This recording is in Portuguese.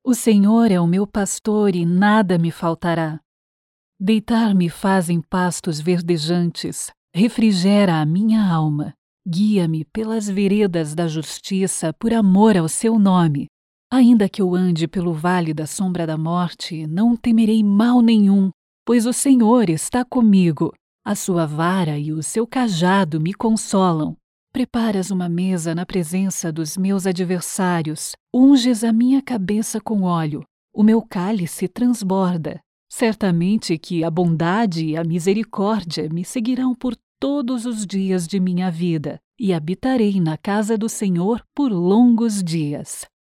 O Senhor é o meu pastor e nada me faltará. Deitar-me faz em pastos verdejantes, refrigera a minha alma. Guia-me pelas veredas da justiça por amor ao seu nome. Ainda que eu ande pelo vale da sombra da morte, não temerei mal nenhum, pois o Senhor está comigo. A sua vara e o seu cajado me consolam. Preparas uma mesa na presença dos meus adversários, unges a minha cabeça com óleo, o meu cálice transborda. Certamente que a bondade e a misericórdia me seguirão por todos os dias de minha vida, e habitarei na casa do Senhor por longos dias.